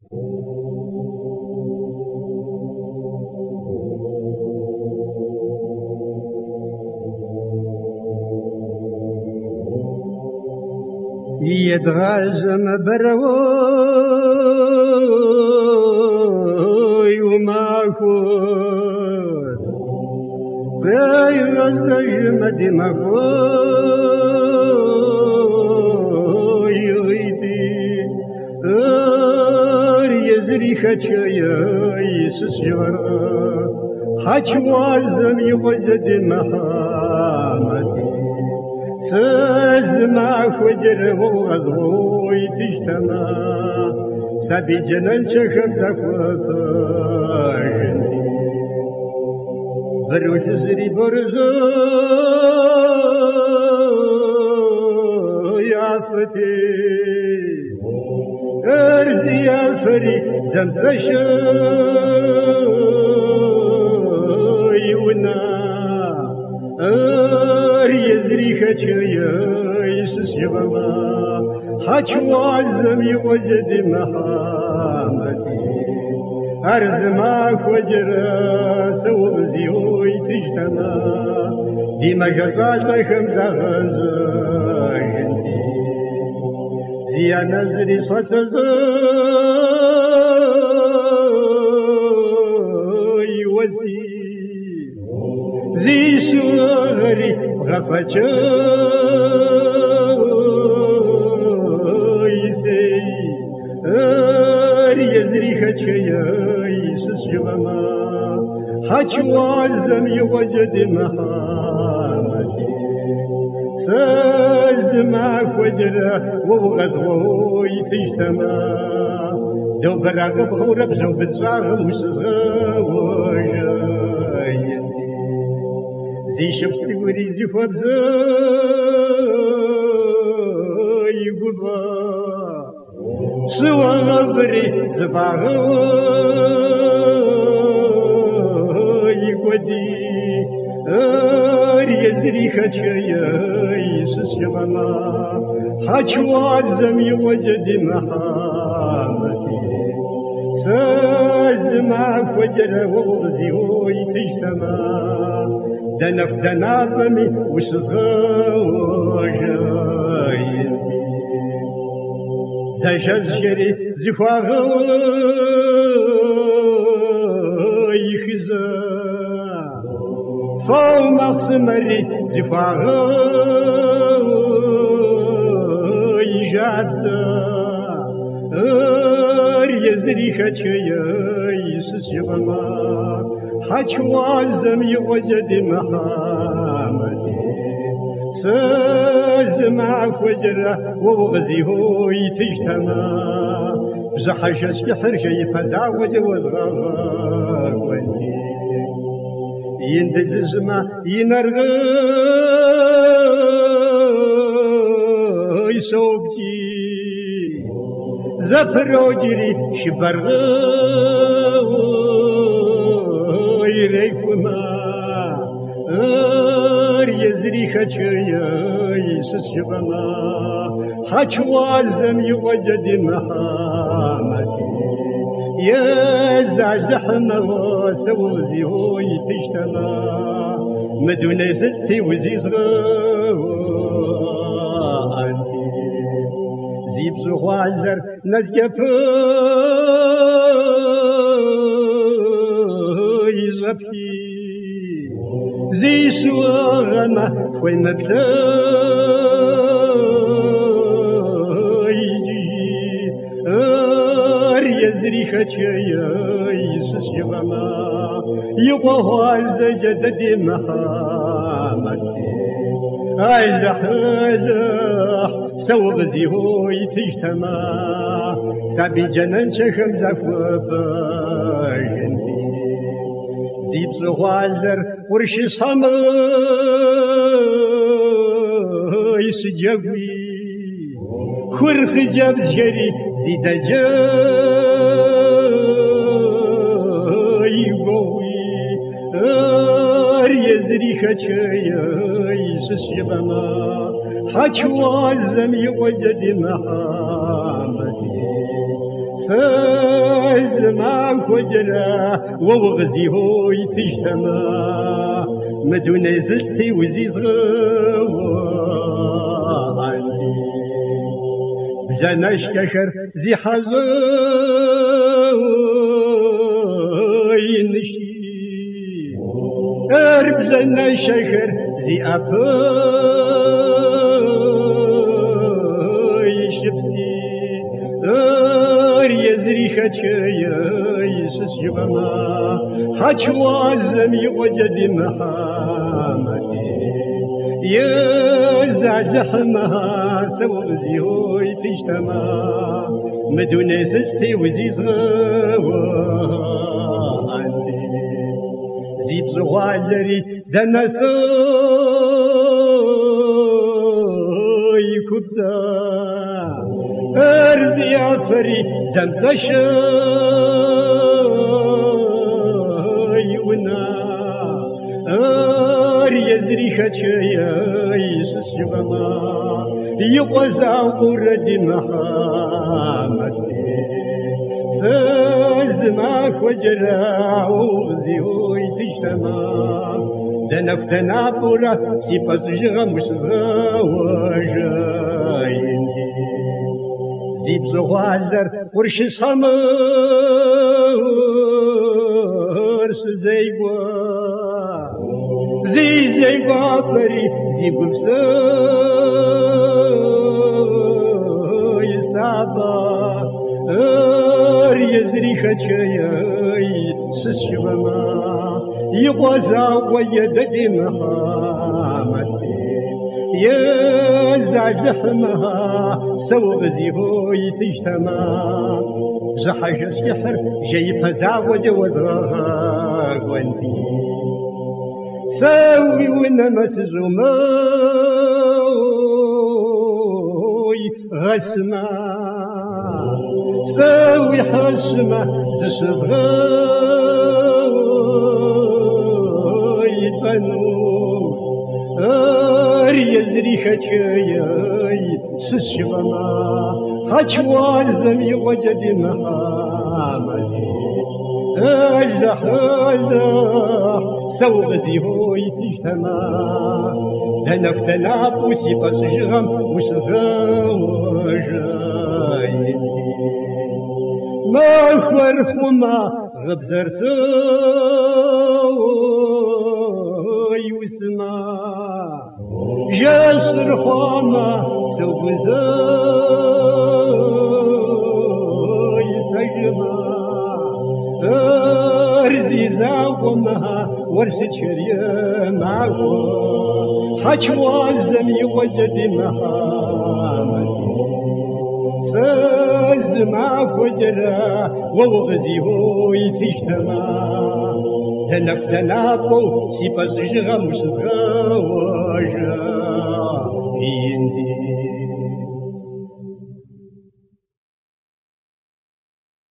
يدغاجم بروي ومعكود بيغزجم دمكوي غيدي يزري خشيا يسس يغرى حجوازم يوجد محامتي سزمع فجر وغزوي تجتمع سبي جنن شخم زكوفاجني بروش زري برزو يا فتي ارزي يا فري زمتشي ونا يزري خشيا يسس يغما حجوازم يوجد محامتي أرزما فجرا سوء زيوي تجتمع ديما جزات خمزة غزاجني زيانا زري صتزاي وزي زي سوغري غفجاي سي يزري خشيا يسس جغما حجوازم يوجد محامتي سزمع فجرة وغزوي تجتمع دو براغب خورب زو بتصاغ مسزغوجاي زي شفتي وري زي فبزاي قبا سوا غبري زباغي قدي يزري خشيا يسس يغما حجوازم يوجد محامتي سازمع فجر وغزيوي تجتمع دنف دنافمي وسزغاجاي زجزجري زفاغي خزا فو مقسمري زفاغي جادزا يزري خشيا يسس يغما حجوازم يوجد محامتي سزمع فجرة وغزيهوي تجتمع بزحجس يحرجي فزعوج وزغاغواني يندد زما ينرغي صوبتي زفروجري شبرغي ريفما يزري خشيا يسس يغما حجوازم يوجد محامتي يزعزح مغاس وزيوي تجتمع مدون زلتي وزيزغانتي زيب زغالر نزجفي زبكي زي سواغما خوي مبلايجي يزري خشيا يسس يغما يقوى زجدد محامتي ألح سوغ زيهوي تجتمع سابي جنن شخم زفوباجنتي زيب زغالر ورشي صمي سجوي خرخ جاب زجري زيد جاي قوي يزري خشيا يسس يغما حجوازم يوجد محامتي سازما خجلا ووغزي هو يتجتمع مدون زلتي وزيز غواني بجاناش كشر زي حزوي نشي أربجنا شكر زي أبوي شبسي يزري خدشيا يسس جبما حجوازم يوجد محمد يزعجحمها سوزيوي تجتمع مدون زلتي وزيز غواني زيب زغالري دنسوي كبزا أرزي عفري زمزشي ونا يزري خدشيا يسس جبما يقوزا قرد محمد سازما خجرا وزيوي تجتمع دنفتنا بورا سيباس جغمش زغاوجايني زيب زغالر ورشس خمر سزيقوا زيقوا بري زيب بساي سابا يزري خدشيا سسجبما يقوزا ويدد محمد يزعج لحمها سوغزي هو يتجتمع زحج السحر جيبها زعوج وزغاها وانتي ساوي ونما سزوموي غسما ساوي حسما زشزغاي فنو يزري خدشيا سسجبما حجوازم يوجد محمد الله الله سوغزي هو يتجتمع لنفتنا بوسي بسجغم مش زوجاين ما خرخما غبزر سوي وسما جسر خما سوغزاي سجما أرزي زاومها ورسة شريا معه حجوازم يوجد محمد سازما فجرا ووغزي هو يتجتمع لنفتنا بو سيباس جغمش زغاوة